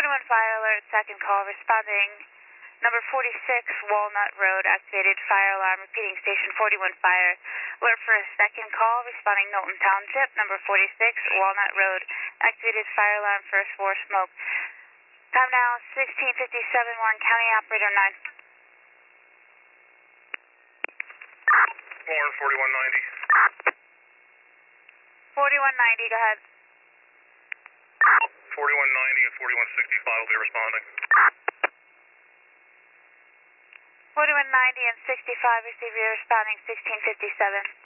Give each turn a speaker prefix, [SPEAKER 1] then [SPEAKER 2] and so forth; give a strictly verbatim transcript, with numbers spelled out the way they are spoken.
[SPEAKER 1] forty-one Fire Alert, second call, responding. Number forty-six, Walnut Road, activated fire alarm, repeating station forty-one Fire. Alert for a second call, responding Knowlton Township, number forty-six, Walnut Road, activated fire alarm, first floor smoke. Time now, sixteen fifty-seven, Warren County, operator nine.
[SPEAKER 2] Warren, forty-one ninety.
[SPEAKER 1] forty-one ninety, go ahead.
[SPEAKER 2] forty-one ninety and forty-one sixty-five will be responding.
[SPEAKER 1] forty-one ninety and sixty-five, receive your responding sixteen fifty-seven.